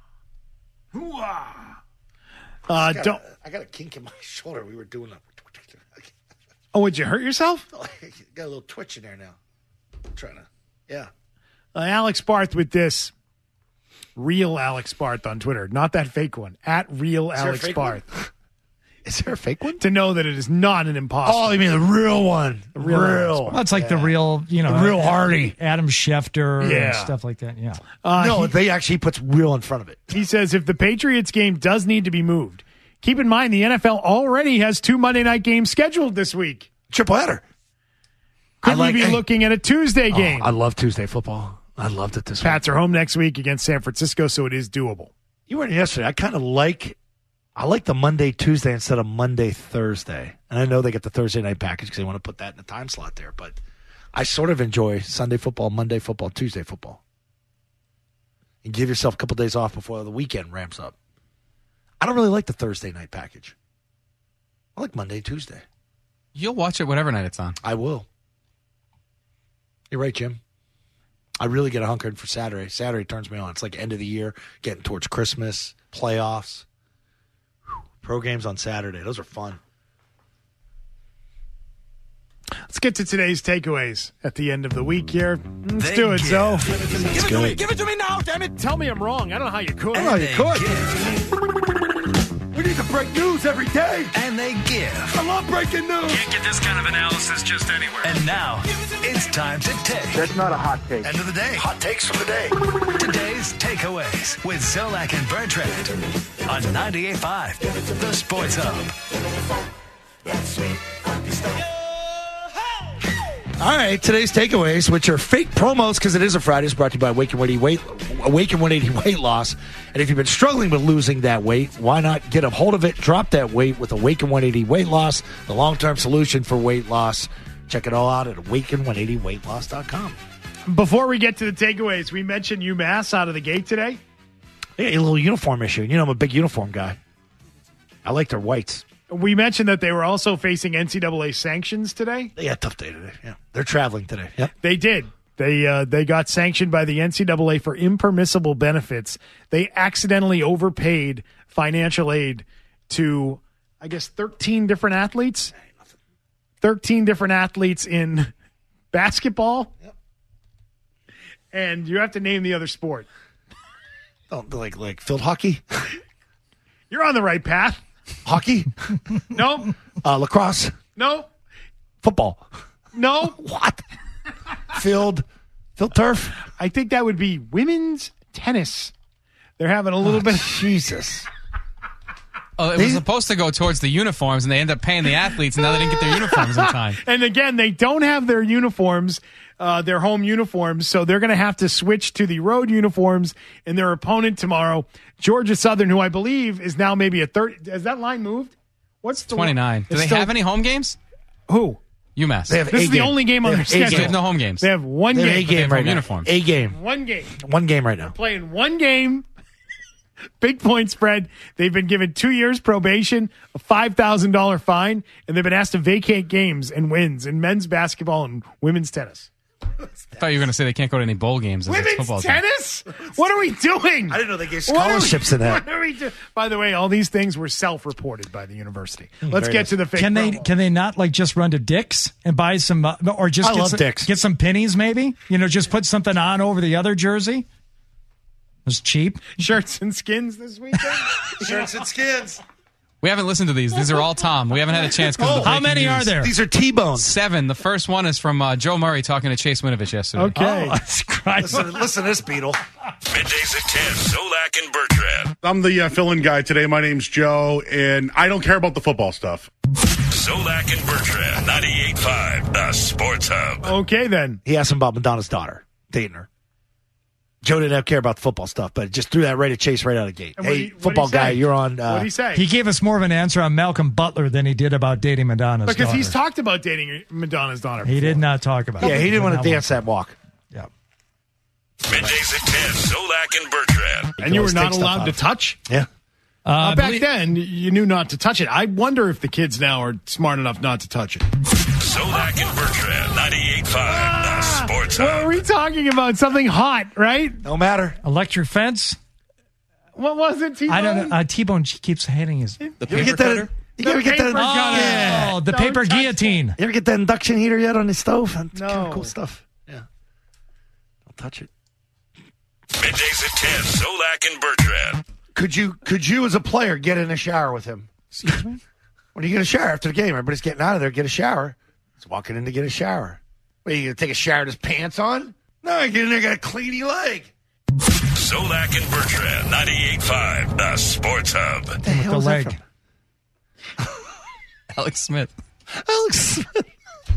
[SPEAKER 5] Hoo-ah. I got a kink in my shoulder. We were doing a...
[SPEAKER 7] Oh, would you hurt yourself?
[SPEAKER 5] Got a little twitch in there now. I'm trying to... Yeah.
[SPEAKER 7] Alex Barth with this. Real Alex Barth on Twitter. Not that fake one. At Real Alex Barth.
[SPEAKER 5] Is there a fake one?
[SPEAKER 7] To know that it is not an imposter.
[SPEAKER 5] Oh, you mean the real one?
[SPEAKER 7] The real.
[SPEAKER 8] Well, that's like the real,
[SPEAKER 5] the real Hardy.
[SPEAKER 8] Adam Schefter and stuff like that. Yeah.
[SPEAKER 5] No, they actually puts real in front of it.
[SPEAKER 7] He says if the Patriots game does need to be moved, keep in mind the NFL already has 2 Monday night games scheduled this week.
[SPEAKER 5] Triple header.
[SPEAKER 7] Could we be looking at a Tuesday game?
[SPEAKER 5] I love Tuesday football. I loved it this week.
[SPEAKER 7] Pats are home next week against San Francisco, so it is doable.
[SPEAKER 5] You weren't yesterday. I kind of like the Monday, Tuesday instead of Monday, Thursday. And I know they get the Thursday night package because they want to put that in the time slot there. But I sort of enjoy Sunday football, Monday football, Tuesday football. And give yourself a couple days off before the weekend ramps up. I don't really like the Thursday night package. I like Monday, Tuesday.
[SPEAKER 13] You'll watch it whatever night it's on.
[SPEAKER 5] I will. You're right, Jim. I really get a hunkered for Saturday. Saturday turns me on. It's like end of the year, getting towards Christmas, playoffs. Pro games on Saturday. Those are fun.
[SPEAKER 7] Let's get to today's takeaways at the end of the week here. Let's do it, Zoe.
[SPEAKER 12] Give it to me. Give it to me now, damn it.
[SPEAKER 7] Tell me I'm wrong. I don't know how you could.
[SPEAKER 5] I don't know how you could. We need to break news every day.
[SPEAKER 4] And they give.
[SPEAKER 5] I love breaking news.
[SPEAKER 1] Can't get this kind of analysis just anywhere.
[SPEAKER 4] And now, it's time to take.
[SPEAKER 17] That's not a hot take.
[SPEAKER 5] End of the day. Hot takes from the day.
[SPEAKER 4] Today's Takeaways with Zolak and Bertrand on 98.5, The Sports Hub.
[SPEAKER 5] All right, today's takeaways, which are fake promos because it is a Friday, is brought to you by Awaken 180 Weight Loss. And if you've been struggling with losing that weight, why not get a hold of it, drop that weight with Awaken 180 Weight Loss, the long-term solution for weight loss. Check it all out at awaken180weightloss.com.
[SPEAKER 7] Before we get to the takeaways, we mentioned UMass out of the gate today.
[SPEAKER 5] Yeah, a little uniform issue. You know, I'm a big uniform guy. I like their whites.
[SPEAKER 7] We mentioned that they were also facing NCAA sanctions today.
[SPEAKER 5] They had a tough day today. Yeah, they're traveling today. Yep.
[SPEAKER 7] They did. They got sanctioned by the NCAA for impermissible benefits. They accidentally overpaid financial aid to, I guess, 13 different athletes. 13 different athletes in basketball.
[SPEAKER 5] Yep.
[SPEAKER 7] And you have to name the other sport.
[SPEAKER 5] Oh, like field hockey?
[SPEAKER 7] You're on the right path.
[SPEAKER 5] Hockey?
[SPEAKER 7] No.
[SPEAKER 5] Lacrosse?
[SPEAKER 7] No.
[SPEAKER 5] Football?
[SPEAKER 7] No.
[SPEAKER 5] What? Field turf?
[SPEAKER 7] I think that would be women's tennis. They're having a little bit of
[SPEAKER 5] Jesus.
[SPEAKER 13] Oh, it was supposed to go towards the uniforms, and they end up paying the athletes, and now they didn't get their uniforms in time.
[SPEAKER 7] And again, they don't have their uniforms, their home uniforms, so they're going to have to switch to the road uniforms in their opponent tomorrow, Georgia Southern, who I believe is now maybe a 30. Has that line moved? What's the
[SPEAKER 13] 29? Do they have any home games?
[SPEAKER 7] Who?
[SPEAKER 13] UMass.
[SPEAKER 7] This is the only game on their schedule.
[SPEAKER 13] They have no home games.
[SPEAKER 7] They have one game.
[SPEAKER 5] A game right now.
[SPEAKER 13] Uniforms.
[SPEAKER 5] A game.
[SPEAKER 7] One game.
[SPEAKER 5] One game right now.
[SPEAKER 7] Playing one game. Big point spread. They've been given 2 years probation, a $5,000 fine, and they've been asked to vacate games and wins in men's basketball and women's tennis.
[SPEAKER 13] I thought you were going to say they can't go to any bowl games.
[SPEAKER 7] Women's tennis? What are we doing?
[SPEAKER 5] I didn't know they gave scholarships in that.
[SPEAKER 7] What are we doing? By the way, all these things were self-reported by the university. Let's get to the fake promo.
[SPEAKER 8] Can they not like just run to Dick's and buy some or just get some pennies maybe? You know, just put something on over the other jersey. It was cheap.
[SPEAKER 7] Shirts and skins this weekend.
[SPEAKER 5] Shirts and skins.
[SPEAKER 13] We haven't listened to these. These are all Tom. We haven't had a chance because of the
[SPEAKER 8] How many
[SPEAKER 13] news.
[SPEAKER 8] are there?
[SPEAKER 5] These are T-bones.
[SPEAKER 13] 7. The first one is from Joe Murray talking to Chase Winovich yesterday.
[SPEAKER 7] Okay.
[SPEAKER 5] Listen to this, Beetle.
[SPEAKER 4] Middays at 10, Zolak and Bertrand.
[SPEAKER 19] I'm the fill-in guy today. My name's Joe, and I don't care about the football stuff.
[SPEAKER 4] Zolak and Bertrand, 98.5, The Sports Hub.
[SPEAKER 7] Okay, then.
[SPEAKER 5] He asked him about Madonna's daughter, dating her. Joe didn't care about the football stuff, but just threw that right at Chase right out of the gate. Hey, football guy, you're on.
[SPEAKER 7] What did he say?
[SPEAKER 8] He gave us more of an answer on Malcolm Butler than he did about dating Madonna's daughter.
[SPEAKER 7] Because he's talked about dating Madonna's daughter.
[SPEAKER 8] He did not talk about it.
[SPEAKER 5] Yeah, he didn't want to dance that walk.
[SPEAKER 8] Yeah.
[SPEAKER 4] Middays at 10, Zolak and Bertrand.
[SPEAKER 7] And you were not allowed to touch?
[SPEAKER 5] Yeah.
[SPEAKER 7] Back then, you knew not to touch it. I wonder if the kids now are smart enough not to touch it.
[SPEAKER 4] Zolak and Bertrand, 98.5, The Sports Hub.
[SPEAKER 7] What are we talking about? Something hot, right?
[SPEAKER 5] No matter.
[SPEAKER 8] Electric fence?
[SPEAKER 7] What was it, T-Bone?
[SPEAKER 8] I don't know. T-Bone keeps hitting his...
[SPEAKER 5] You ever get that? You ever get that?
[SPEAKER 8] Oh, the paper guillotine.
[SPEAKER 5] You ever get that induction heater yet on the stove? That's
[SPEAKER 7] No.
[SPEAKER 5] kind of cool stuff. Yeah. Don't touch it.
[SPEAKER 4] Middays at 10, Zolak and Bertrand.
[SPEAKER 5] Could you as a player get in a shower with him?
[SPEAKER 8] Excuse me?
[SPEAKER 5] When you get a shower after the game, everybody's getting out of there, get a shower. He's walking in to get a shower. What, you going to take a shower with his pants on? No, you get in there, got a cleany leg.
[SPEAKER 4] Zolak and Bertrand, 98.5, The Sports Hub.
[SPEAKER 5] What the hell is that from?
[SPEAKER 13] Alex Smith.
[SPEAKER 5] Alex Smith.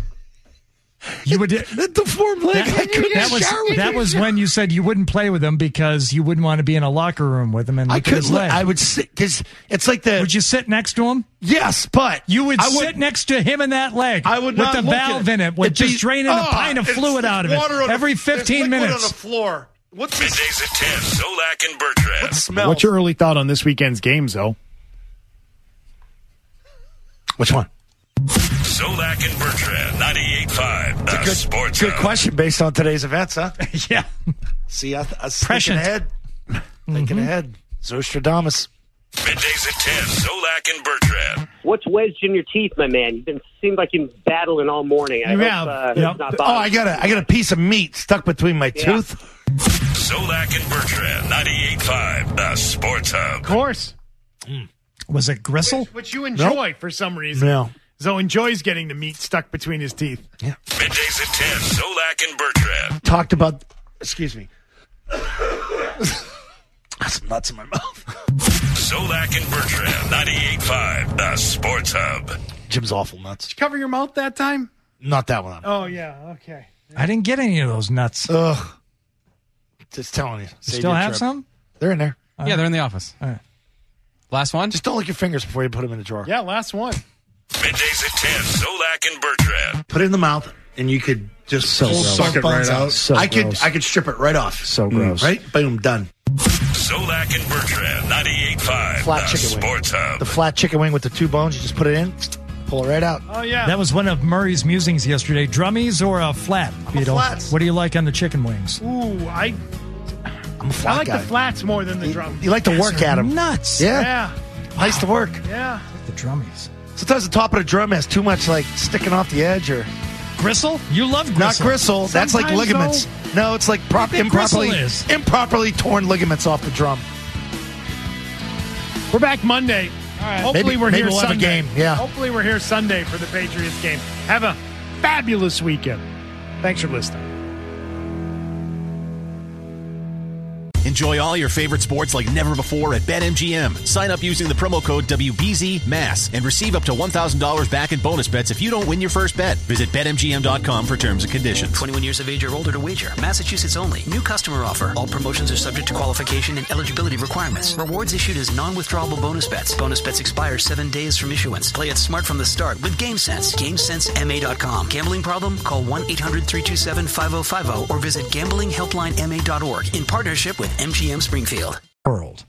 [SPEAKER 8] You would
[SPEAKER 5] the deformed leg.
[SPEAKER 8] That was when you said you wouldn't play with him because you wouldn't want to be in a locker room with him and look at his leg.
[SPEAKER 5] I would sit because it's like the.
[SPEAKER 8] Would you sit next to him?
[SPEAKER 5] Yes, but
[SPEAKER 8] you would sit next to him in that leg.
[SPEAKER 5] I would
[SPEAKER 8] with
[SPEAKER 5] not
[SPEAKER 8] the
[SPEAKER 5] look
[SPEAKER 8] valve
[SPEAKER 5] at
[SPEAKER 8] in it, with just draining a pint of fluid out of it every 15 minutes.
[SPEAKER 5] On the floor. What's this?
[SPEAKER 4] Middays at 10, Zolak and Bertrand.
[SPEAKER 5] What smells?
[SPEAKER 7] What's your early thought on this weekend's games, though?
[SPEAKER 5] Which one?
[SPEAKER 4] Zolak and Bertrand, 98.5, The Sports
[SPEAKER 5] Good
[SPEAKER 4] Hub.
[SPEAKER 5] question based on today's events, huh?
[SPEAKER 8] Yeah.
[SPEAKER 5] See, I was thinking ahead. Thinking ahead. Zostradamus.
[SPEAKER 4] Middays at 10, Zolak and Bertrand.
[SPEAKER 15] What's wedged in your teeth, my man? Seemed like you've been battling all morning. I hope, it's not
[SPEAKER 5] I got a piece of meat stuck between my tooth.
[SPEAKER 4] Zolak and Bertrand, 98.5, The Sports Hub.
[SPEAKER 7] Of course.
[SPEAKER 8] Was it gristle?
[SPEAKER 7] Which you enjoy for some reason.
[SPEAKER 5] No.
[SPEAKER 7] Zoe enjoys getting the meat stuck between his teeth.
[SPEAKER 5] Yeah.
[SPEAKER 12] Middays at 10, Zolak and Bertrand.
[SPEAKER 5] Talked about, excuse me. Got some nuts in my mouth.
[SPEAKER 12] Zolak and Bertrand, 98.5, the Sports Hub.
[SPEAKER 5] Jim's awful nuts.
[SPEAKER 7] Did you cover your mouth that time?
[SPEAKER 5] Not that one.
[SPEAKER 7] Oh, yeah. Okay.
[SPEAKER 8] I didn't get any of those nuts.
[SPEAKER 5] Ugh. Just telling you.
[SPEAKER 8] You still have some?
[SPEAKER 5] They're in there.
[SPEAKER 13] Yeah, they're in the office.
[SPEAKER 8] All right.
[SPEAKER 13] Last one?
[SPEAKER 5] Just don't lick your fingers before you put them in the drawer.
[SPEAKER 7] Yeah, last one.
[SPEAKER 12] Middays at 10, Zolak and Bertrand.
[SPEAKER 5] Put it in the mouth, and you could just
[SPEAKER 19] Suck it right out.
[SPEAKER 5] So I could strip it right off.
[SPEAKER 8] So gross.
[SPEAKER 5] Right? Boom, done.
[SPEAKER 12] Zolak and Bertrand, 98.5,
[SPEAKER 5] Flat
[SPEAKER 12] the
[SPEAKER 5] chicken wing.
[SPEAKER 12] Sports Hub.
[SPEAKER 5] The flat chicken wing with the 2 bones, you just put it in, pull it right out.
[SPEAKER 7] Oh, yeah.
[SPEAKER 8] That was one of Murray's musings yesterday. Drummies or a flat?
[SPEAKER 5] flats.
[SPEAKER 8] What do you like on the chicken wings?
[SPEAKER 7] Ooh,
[SPEAKER 5] I'm a flat
[SPEAKER 7] I like
[SPEAKER 5] guy.
[SPEAKER 7] the flats more than the drum.
[SPEAKER 5] You like to work at them.
[SPEAKER 8] Nuts.
[SPEAKER 5] Yeah.
[SPEAKER 7] Yeah.
[SPEAKER 5] Nice to work.
[SPEAKER 7] Yeah.
[SPEAKER 8] The drummies.
[SPEAKER 5] Sometimes the top of the drum has too much, like, sticking off the edge or...
[SPEAKER 8] Gristle? You love gristle.
[SPEAKER 5] Not gristle. That's like
[SPEAKER 7] Sometimes,
[SPEAKER 5] ligaments. No, it's like
[SPEAKER 8] gristle is?
[SPEAKER 5] improperly torn ligaments off the drum.
[SPEAKER 7] We're back Monday. All right. Hopefully we're
[SPEAKER 5] maybe
[SPEAKER 7] here
[SPEAKER 5] we'll have a
[SPEAKER 7] Sunday.
[SPEAKER 5] game, yeah.
[SPEAKER 7] Hopefully we're here Sunday for the Patriots game. Have a fabulous weekend. Thanks for listening.
[SPEAKER 10] Enjoy all your favorite sports like never before at BetMGM. Sign up using the promo code WBZMASS and receive up to $1,000 back in bonus bets if you don't win your first bet. Visit BetMGM.com for terms and conditions.
[SPEAKER 2] 21 years of age or older to wager. Massachusetts only. New customer offer. All promotions are subject to qualification and eligibility requirements. Rewards issued as non-withdrawable bonus bets. Bonus bets expire 7 days from issuance. Play it smart from the start with GameSense. GameSenseMA.com. Gambling problem? Call 1-800-327-5050 or visit gamblinghelplinema.org in partnership with MGM Springfield.
[SPEAKER 8] World.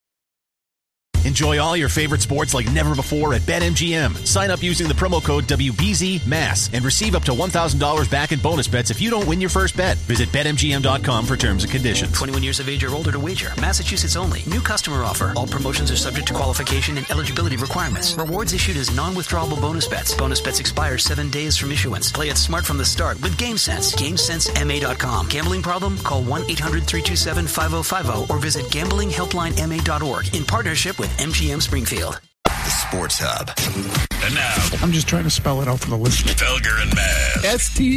[SPEAKER 10] Enjoy all your favorite sports like never before at BetMGM. Sign up using the promo code WBZMASS and receive up to $1,000 back in bonus bets if you don't win your first bet. Visit BetMGM.com for terms and conditions.
[SPEAKER 2] 21 years of age or older to wager. Massachusetts only. New customer offer. All promotions are subject to qualification and eligibility requirements. Rewards issued as non-withdrawable bonus bets. Bonus bets expire 7 days from issuance. Play it smart from the start with GameSense. GameSenseMA.com. Gambling problem? Call 1-800-327-5050 or visit gamblinghelplinema.org in partnership with MGM Springfield.
[SPEAKER 11] The Sports Hub.
[SPEAKER 12] And now,
[SPEAKER 19] I'm just trying to spell it out for the listener.
[SPEAKER 12] Felger and Maz.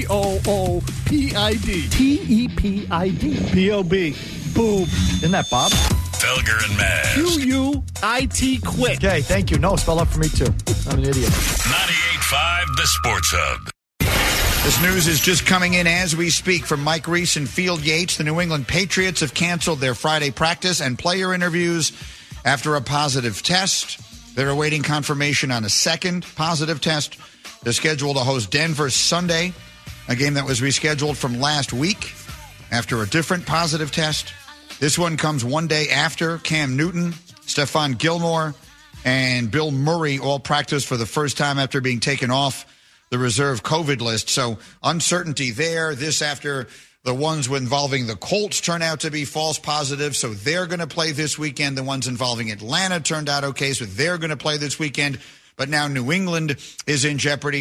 [SPEAKER 20] STOOPID. TEPID. BOB. Boob. Isn't that Bob?
[SPEAKER 12] Felger and Maz.
[SPEAKER 20] QUIT. Quit.
[SPEAKER 21] Okay, thank you. No, spell out for me too. I'm an idiot.
[SPEAKER 12] 98.5, the Sports Hub.
[SPEAKER 22] This news is just coming in as we speak from Mike Reese and Field Yates. The New England Patriots have canceled their Friday practice and player interviews after a positive test. They're awaiting confirmation on a second positive test. They're scheduled to host Denver Sunday, a game that was rescheduled from last week after a different positive test. This one comes one day after Cam Newton, Stephon Gilmore, and Bill Murray all practiced for the first time after being taken off the reserve COVID list. So uncertainty there. This after the ones involving the Colts turn out to be false positives, so they're going to play this weekend. The ones involving Atlanta turned out okay, so they're going to play this weekend. But now New England is in jeopardy.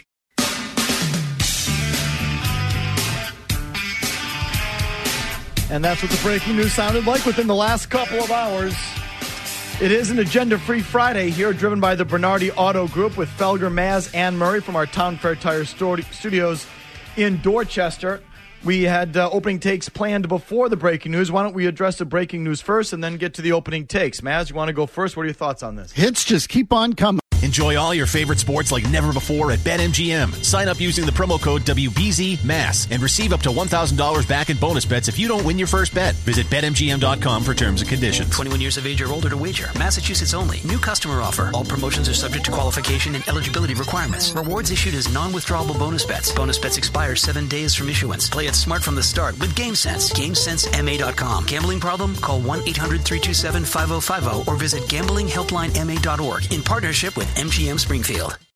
[SPEAKER 20] And that's what the breaking news sounded like within the last couple of hours. It is an agenda-free Friday here, driven by the Bernardi Auto Group with Felger, Maz, and Murray from our Town Fair Tire studios in Dorchester. We had opening takes planned before the breaking news. Why don't we address the breaking news first and then get to the opening takes? Maz, you want to go first? What are your thoughts on this?
[SPEAKER 19] Hits just keep on coming.
[SPEAKER 10] Enjoy all your favorite sports like never before at BetMGM. Sign up using the promo code WBZMASS and receive up to $1,000 back in bonus bets if you don't win your first bet. Visit BetMGM.com for terms and conditions.
[SPEAKER 2] 21 years of age or older to wager. Massachusetts only. New customer offer. All promotions are subject to qualification and eligibility requirements. Rewards issued as non-withdrawable bonus bets. Bonus bets expire 7 days from issuance. Play it smart from the start with GameSense. GameSenseMA.com. Gambling problem? Call 1-800-327-5050 or visit gamblinghelplinema.org in partnership with MGM Springfield.